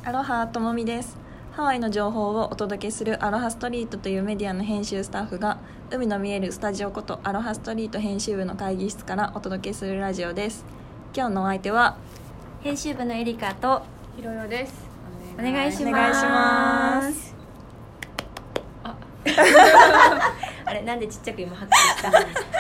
アロハともみです。ハワイの情報をお届けするアロハストリートというメディアの編集スタッフが海の見えるスタジオことアロハストリート編集部の会議室からお届けするラジオです。今日のお相手は編集部のエリカとひろよです。 お願いします。 お願いします。 あれなんでちっちゃく今拍手したんですか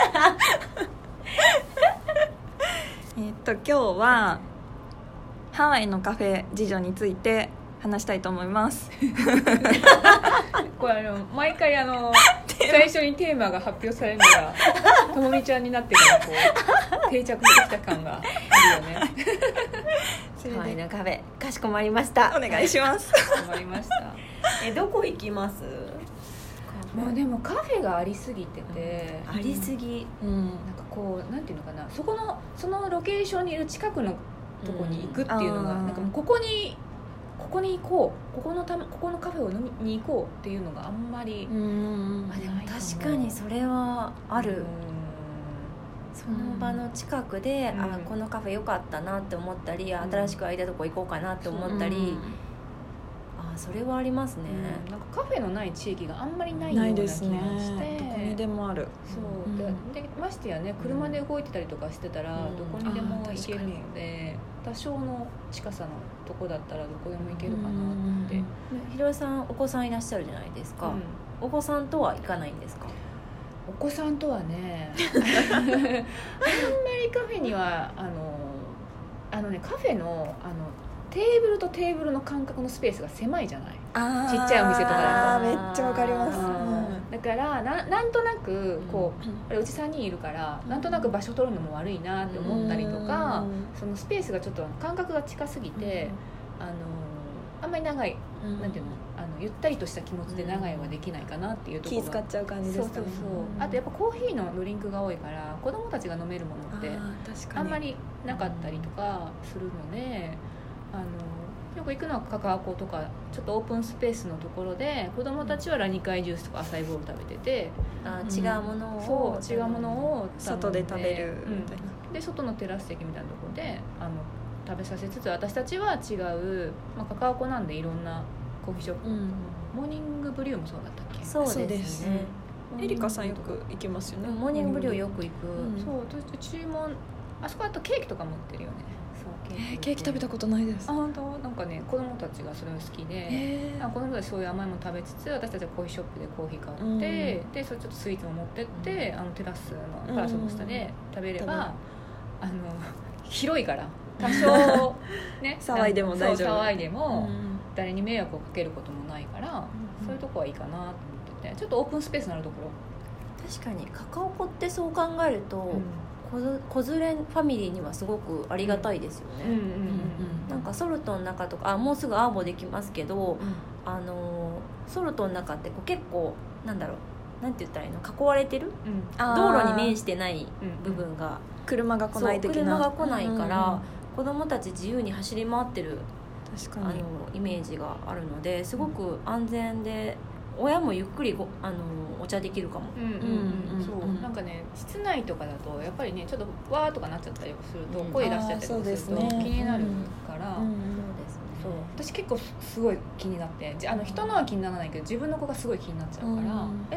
今日はハワイのカフェ事情について話したいと思います。 これ毎回最初にテーマが発表されるのがともみちゃんになってからこう定着してきた感があるよね。 ハワイのカフェかしこまりました。 お願いします。 困りました。 どこ行きます？ もうでもカフェがありすぎてて、 ありすぎ、 なんかこうなんていうのかな、そのロケーションにいる近くのとこに行くっていうのが、なんかもうここに行こう、ここのカフェを飲みに行こうっていうのがあんまり、 でも確かにそれはある。その場の近くで、このカフェ良かったなって思ったり、新しく開いたとこ行こうかなって思ったり、それはありますね。 なんかカフェのない地域があんまりないような気がして、 どこにでもある。 そうでましてやね、車で動いてたりとかしてたらどこにでも行けるので、多少の近さのとこだったらどこでも行けるかなって。 ひろえさんお子さんいらっしゃるじゃないですか、お子さんとは行かないんですか？ お子さんとはねあんまりカフェにはカフェのテーブルとテーブルの間隔のスペースが狭いじゃない。ちっちゃいお店とかだとめっちゃわかります。 だからなんとなくこう、うち3人いるからなんとなく場所取るのも悪いなって思ったりとか、そのスペースがちょっと間隔が近すぎて、あんまり長い、なんていうの、ゆったりとした気持ちで長いはできないかなっていうところが気使っちゃう感じですかね。 あとやっぱコーヒーのドリンクが多いから子供たちが飲めるものってあんまりなかったりとかするので、よく行くのはカカアコとかちょっとオープンスペースのところで、子供たちはラニカイジュースとかアサイボール食べてて、 違うものを違うものを外で食べるみたいな、 で外のテラス席みたいなところで食べさせつつ、私たちは違う、カカアコなんでいろんなコーヒーショップ、モーニングブリューもそうだったっけ？ そうですね。 エリカさんよく行きますよね。 モーニングブリューよく行く。 そう、うちもあそこだとケーキとか持ってるよね。 ケーキ食べたことないです。 本当？なんかね、子供たちがそれが好きで、子供たちそういう甘いもの食べつつ、私たちはコーヒーショップでコーヒー買って、でそれちょっとスイーツも持ってって、テラスのパラソルの下で食べれば、広いから多少ね騒いでも大丈夫。 騒いでも誰に迷惑をかけることもないから、そういうとこはいいかなと思ってて、ちょっとオープンスペースのあるところ。 確かにカカオコってそう考えると、子連れファミリーにはすごくありがたいですよね。なんかソルトの中とか、もうすぐアーボできますけど、ソルトの中って結構なんて言ったらいいの、囲われてる、道路に面してない部分が、 車が来ない的な、 車が来ないから、子供たち自由に走り回ってるイメージがあるので、すごく安全で親もゆっくりお茶できるかも。 そうなんかね、室内とかだとやっぱりね、ちょっとわーとかなっちゃったりすると、声出しちゃったりとかすると気になるから、そう私結構すごい気になって、人のは気にならないけど自分の子がすごい気になっちゃうから。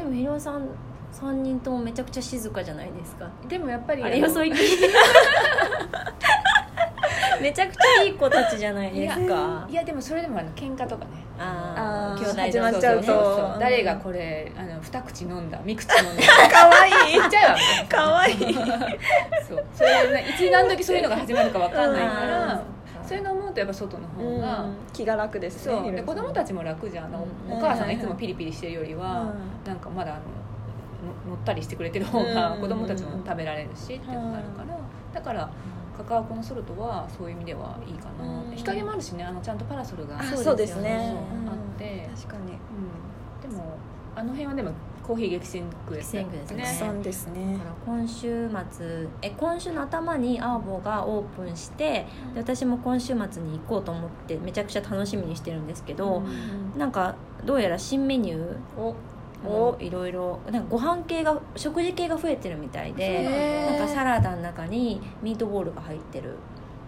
でもひろさん3人ともめちゃくちゃ静かじゃないですか。 でもやっぱりあれよそ行きめちゃくちゃいい子たちじゃないですか。 いやでもそれでも喧嘩とかね、 兄弟始まっちゃうと、 誰がこれ2口飲んだ3口飲んだかわいい言っちゃうわかわいいそれ、ね、いつ何時そういうのが始まるか分かんないから、そういうのを思うとやっぱ外の方が気が楽ですね。 そうで子供たちも楽じゃん。お母さんがいつもピリピリしてるよりは、なんかまだ乗ったりしてくれてる方が子供たちも食べられるしっていうのがあるから、だからカカアコのソルトはそういう意味ではいいかな。日陰もあるしね、ちゃんとパラソルがそうですね、 あって確かに、 でも辺はでもコーヒー激戦区ですね。 そうですね。 だから今週の頭にアーボがオープンして、で私も今週末に行こうと思ってめちゃくちゃ楽しみにしてるんですけど、なんかどうやら新メニューいろいろなんか食事系が増えてるみたいで、なんかサラダの中にミートボールが入ってる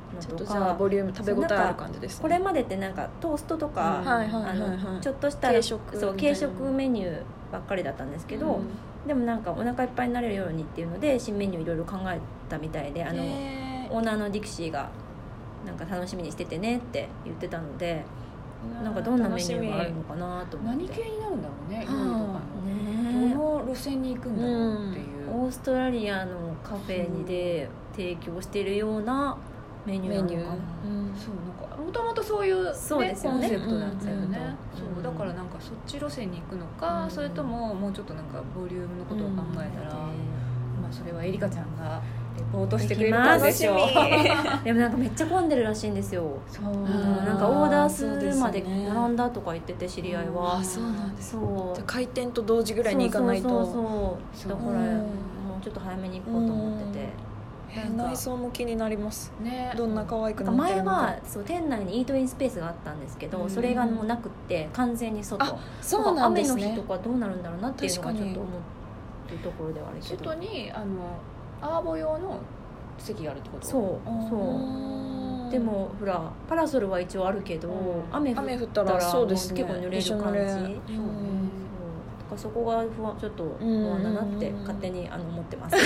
ちょっとじゃあボリューム食べ応えある感じですね。 これまでってなんかトーストとか、ちょっとした軽食メニューばっかりだったんですけど、でもなんかお腹いっぱいになれるようにっていうので新メニューいろいろ考えたみたいで、オーナーのディクシーがなんか楽しみにしててねって言ってたので、なんかどんなメニューがあるのかなと思って。 何系になるんだろうね、料理とかのどの路線に行くんだろうっていう、 オーストラリアのカフェにで提供しているようなメニューなのかな。 そうなんかもともとそういう、ね、 そうですよね、 コンセプトだったよね。そうだからなんかそっち路線に行くのか、それとももうちょっとなんかボリュームのことを考えたら、まあそれはエリカちゃゃんがレポートしてくれるからでしょう。 でもなんかめっちゃ混んでるらしいんですよ。 そうなんかオーダーするまで並んだとか言ってて、知り合いは。 あ、そうなんです。 そうじゃ開店と同時ぐらいに行かないと。 そうだからもうちょっと早めに行こうと思ってて。 内装も気になりますね。どんな可愛くなってるのか。 前はそう店内にイートインスペースがあったんですけど、それがもうなくって完全に外。 そうなんですね。 雨の日とかどうなるんだろうなっていうのがちょっと思ってるところではあるけど、 外にアーボ用の席があるってこと。 そうでもほらパラソルは一応あるけど、雨降ったらそうですね、 結構濡れる感じ。そこがちょっと不安だなって勝手に思ってます。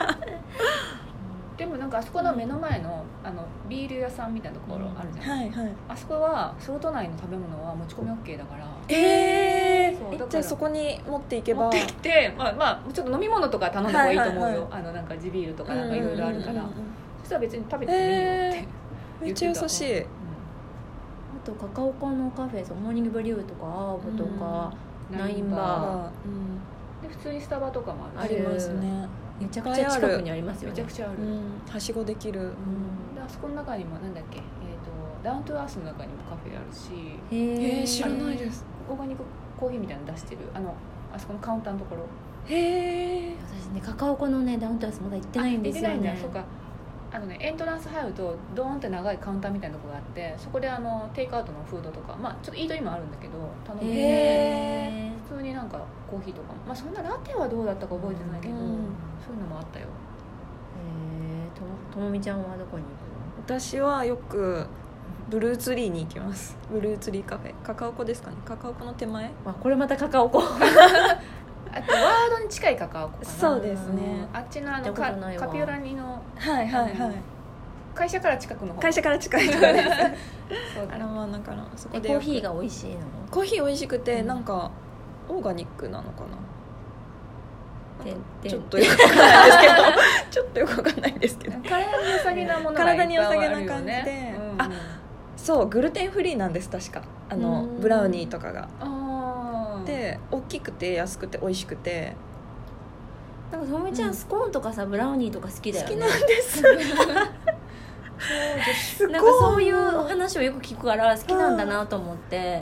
でもなんかあそこの目の前のビール屋さんみたいなところあるじゃん、あそこはソルト内の食べ物は持ち込み OK だから。 じゃあそこに持っていけば、 持って行って、まあちょっと飲み物とか頼んだ方がいいと思うよ。なんか地ビールとかなんかいろいろあるから、そしたら別に食べてもいいよってめっちゃ優しい。 あとカカオコのカフェ、モーニングブリューとかアーボとかナインバーで普通にスタバとかもありますね。 めちゃくちゃ近くにありますよね。 めちゃくちゃある。 はしごできる。 であそこの中にもなんだっけ、ダウントゥーアースの中にもカフェあるし。 知らないです。 オーガニックコーヒーみたいなの出してるあそこのカウンターのところ。 私ねカカオコのねダウントゥーアースまだ行ってないんですよね。 行ってないんだ。そうか。エントランス入るとドーンって長いカウンターみたいなところがあって、そこでテイクアウトのフードとか、まあちょっとイートインもあるんだけど頼んで、普通になんかコーヒーとかも、まあそんなラテはどうだったか覚えてないけど、そういうのもあったよ。 ともみちゃんはどこに行くの？ 私はよくブルーツリーに行きます。ブルーツリーカフェ、カカオコですかね。カカオコの手前。 これまたカカオコ。 あとワードに近いカカオコかな。 そうですね。 あっちのカピオラニの会社から近くの方。 会社から近いところです。まあだからそこでコーヒーが美味しいの？ コーヒー美味しくて、なんかオーガニックなのかな。ちょっとよくわかんないですけど、ちょっとよくわかんないですけど。 体に良さげなものがいっぱいあるよね。 体に良さげな感じで、そうグルテンフリーなんです確か。ブラウニーとかが。で大きくて安くて美味しくて、 なんかともみちゃんスコーンとかさブラウニーとか好きだよね。 好きなんです。 なんかそういう話をよく聞くから好きなんだなと思って。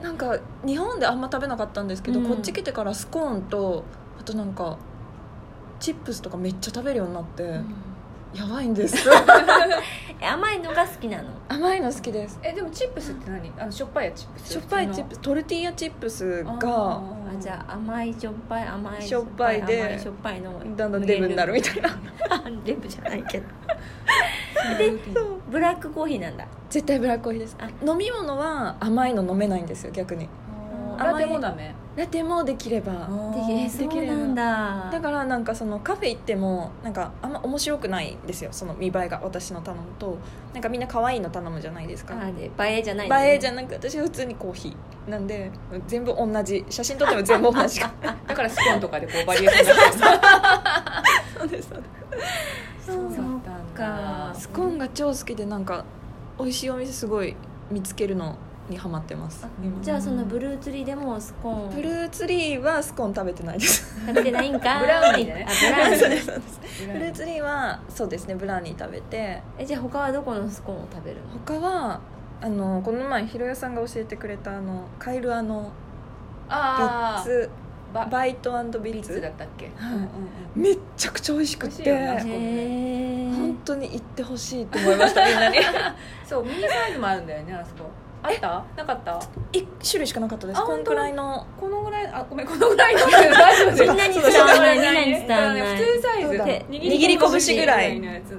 なんか日本であんま食べなかったんですけど、こっち来てからスコーンとあとなんかチップスとかめっちゃ食べるようになって、やばいんです。 甘いのが好きなの？ 甘いの好きです。 でもチップスって何？しょっぱいチップス？ しょっぱいチップス、トルティーヤチップスがじゃあ甘いしょっぱい甘いしょっぱいでしょっぱいのだんだんデブになるみたいな。 デブじゃないけど。でブラックコーヒーなんだ。 絶対ブラックコーヒーです。飲み物は甘いの飲めないんですよ逆に。 ラテもダメ？ ラテもできればできればなんだ。 だからなんかそのカフェ行ってもなんかあんま面白くないんですよ、その見栄えが。私の頼むとなんかみんな可愛いの頼むじゃないですか。 映えじゃない、 ね、映えじゃなく私は普通にコーヒーなんで全部同じ、写真撮っても全部同じ。だからスコーンとかでこうバリエーション出してる。 そうですそうか。 スコーンが超好きで、なんか美味しいお店すごい見つけるのにハマってます。 じゃあそのブルーツリーでもスコーン？ ブルーツリーはスコーン食べてないです。 食べてないんか。 ブラウニーね。 ブラウニー。そうですそうです。ブルーツリーはそうですね、ブラウニー食べて。 じゃあ他はどこのスコーンを食べるの？ 他はこの前ひろやさんが教えてくれたカエルビッツバイト&ビッツだったっけ？ めっちゃくちゃ美味しくて、本当に行ってほしいと思いましたみんなに。 そうミニサイズもあるんだよねあそこ。あった？なかった？ 1種類しかなかったです。このぐらいのごめんこのぐらいの大丈夫です。 みんなに伝わらない。 普通サイズ握り拳ぐらいのやつ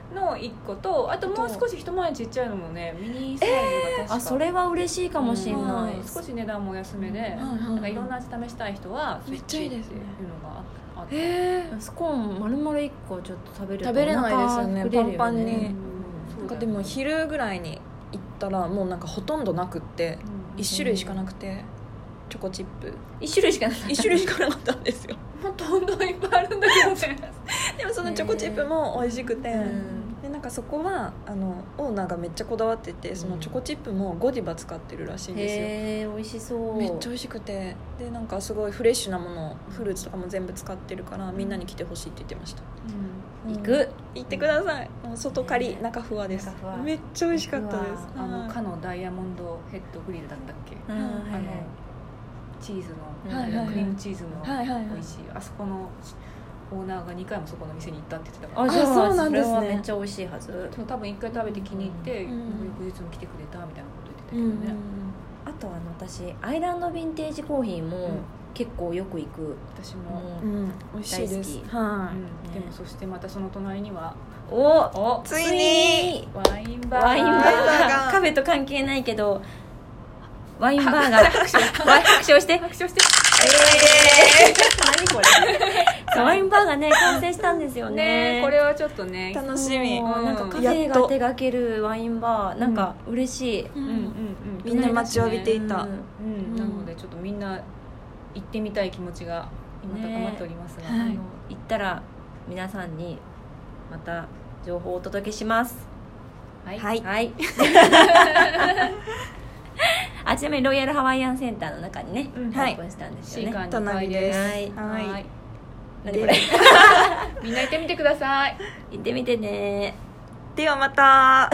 の1個と、あともう少し一回りちっちゃいのもね、ミニサイズが確か、 あ、それは嬉しいかもしれない、 少し値段も安めで、なんかいろんな味試したい人はめっちゃいいですねっていうのがあって、 スコーン丸々1個ちょっと食べると食べれないですよね、パンパンに、なんかでも昼ぐらいに行ったらもうなんかほとんどなくって、1種類しかなくて、チョコチップ 1種類しかなかった、 1種類しかなかったんですよもっと本当はいっぱいあるんだけどねでもそのチョコチップも美味しくて、でなんかそこはオーナーがめっちゃこだわってて、そのチョコチップもゴディバ使ってるらしいんですよ。 へー、美味しそう。 めっちゃ美味しくて、でなんかすごいフレッシュなもの、フルーツとかも全部使ってるからみんなに来てほしいって言ってました。行ってください。もう外カリ中ふわです。めっちゃ美味しかったです。 かのダイヤモンドヘッドグリルだったっけ、チーズの、クリームチーズの美味しい、あそこのオーナーが2回もそこの店に行ったって言ってたから、 じゃあそうなんですね、それはめっちゃ美味しいはず。 多分1回食べて気に入って、翌日も来てくれたみたいなこと言ってたけどね。 あと私アイランドヴィンテージコーヒーも結構よく行く。 私も美味しいです。 でもそしてまたその隣にはついにワインバーガー、カフェと関係ないけどワインバーガー拍手して何これワインバーガーね、完成したんですよね。 これはちょっとね楽しみ。 なんかカフェが手掛けるワインバー、なんか嬉しい。 みんな待ちわびていた。 なのでちょっとみんな行ってみたい気持ちが今高まっておりますが、 行ったら皆さんにまた情報をお届けします。はいあ、ちなみにロイヤルハワイアンセンターの中にね、オープンしたんですよね。 隣です。 何これみんな行ってみてください。 行ってみてね。 ではまた。